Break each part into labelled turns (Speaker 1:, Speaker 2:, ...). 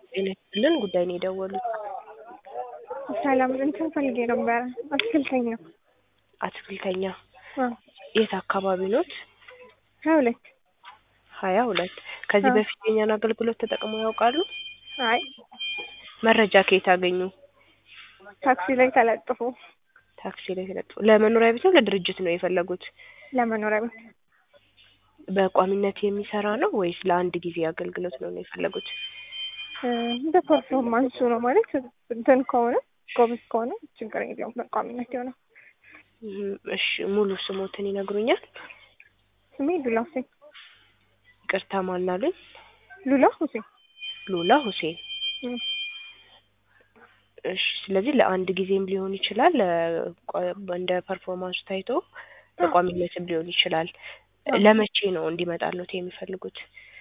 Speaker 1: ጤና ይስጥልን ጉዳይ ነው የደወሉት።
Speaker 2: ሰላም እንትን ፈልጌ ነበር። አትክልተኛ
Speaker 1: አትክልተኛ
Speaker 2: አ
Speaker 1: የት አካባቢ ኖት?
Speaker 2: 22
Speaker 1: 22 ከዚህ
Speaker 2: አዎ።
Speaker 1: በፊት የኛን አገልግሎት ተጠቅመው ያውቃሉ?
Speaker 2: አይ
Speaker 1: መረጃ ከየት አገኙ?
Speaker 2: ታክሲ ላይ ተለጥፎ
Speaker 1: ታክሲ ላይ ተለጥፎ። ለመኖሪያ ቤት ነው ለድርጅት ነው የፈለጉት?
Speaker 2: ለመኖሪያ ቤት
Speaker 1: በቋሚነት የሚሰራ ነው ወይስ ለአንድ ጊዜ አገልግሎት ነው የፈለጉት?
Speaker 2: እንደ ፐርፎርማንሱ ነው ማለት እንትን ከሆነ ጎበዝ ከሆነ ችግር የለውም በቋሚነት ይሆናል።
Speaker 1: እሺ ሙሉ ስሞትን ይነግሩኛል?
Speaker 2: ስሜ ሉላ ሁሴን።
Speaker 1: ይቅርታ ማን አሉኝ?
Speaker 2: ሉላ ሁሴን።
Speaker 1: ሉላ ሁሴን። እሺ ስለዚህ ለአንድ ጊዜም ሊሆን ይችላል እንደ ፐርፎርማንስ ታይቶ በቋሚነትም ሊሆን ይችላል። ለመቼ ነው እንዲመጣልዎት የሚፈልጉት?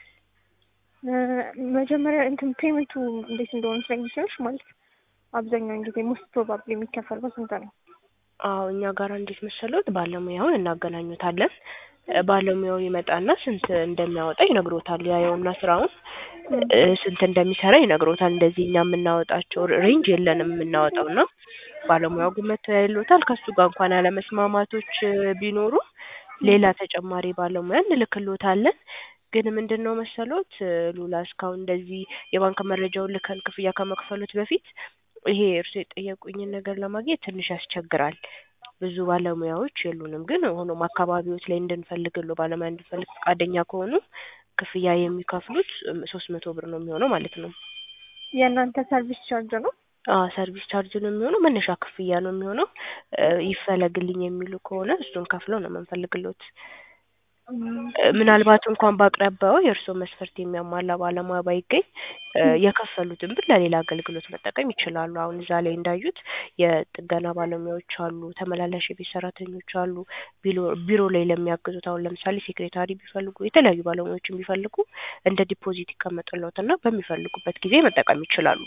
Speaker 2: መጀመሪያ እንትን ፔመንቱ እንዴት እንደሆነ ስለሚችልሽ ማለት አብዛኛውን ጊዜ ሞስት ፕሮባብሊ የሚከፈል በስንት ነው?
Speaker 1: አዎ እኛ ጋር እንዴት መሰሎት ባለሙያውን እናገናኙታለን። ባለሙያው ይመጣና ስንት እንደሚያወጣ ይነግሮታል። ያየውና ስራውን ስንት እንደሚሰራ ይነግሮታል። እንደዚህ እኛ የምናወጣቸው ሬንጅ የለንም የምናወጣውና ባለሙያው ግን መጥቶ ያይሎታል። ከሱ ጋር እንኳን አለመስማማቶች ቢኖሩ ሌላ ተጨማሪ ባለሙያ እንልክልዎታለን። ግን ምንድነው መሰሎት ሉላ እስካሁን እንደዚህ የባንክ መረጃውን ልከን ክፍያ ከመክፈሎት በፊት ይሄ እርሱ የጠየቁኝን ነገር ለማግኘት ትንሽ ያስቸግራል። ብዙ ባለሙያዎች የሉንም። ግን ሆኖም አካባቢዎች ላይ እንድንፈልግልዎ ባለሙያ እንድንፈልግ ፈቃደኛ ከሆኑ ክፍያ የሚከፍሉት 300 ብር ነው የሚሆነው ማለት ነው።
Speaker 2: የእናንተ ሰርቪስ ቻርጅ ነው?
Speaker 1: ሰርቪስ ቻርጅ ነው የሚሆነው። መነሻ ክፍያ ነው የሚሆነው። ይፈለግልኝ የሚሉ ከሆነ እሱን ከፍለው ነው የምንፈልግልዎት። ምናልባት እንኳን በአቅራቢያው የእርስዎ መስፈርት የሚያሟላ ባለሙያ ባይገኝ የከፈሉትን ብር ለሌላ አገልግሎት መጠቀም ይችላሉ። አሁን እዛ ላይ እንዳዩት የጥገና ባለሙያዎች አሉ፣ ተመላላሽ የቤት ሰራተኞች አሉ። ቢሮ ላይ ለሚያግዙት አሁን ለምሳሌ ሴክሬታሪ ቢፈልጉ የተለያዩ ባለሙያዎችን ቢፈልጉ እንደ ዲፖዚት ይቀመጥልዎትና በሚፈልጉበት ጊዜ መጠቀም ይችላሉ።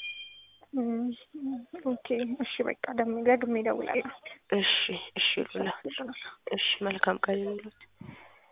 Speaker 2: ኦኬ እሺ በቃ ደግሜ እደውላለሁ።
Speaker 1: እሺ ሉላ። እሺ መልካም ቀን ይሁንልዎት።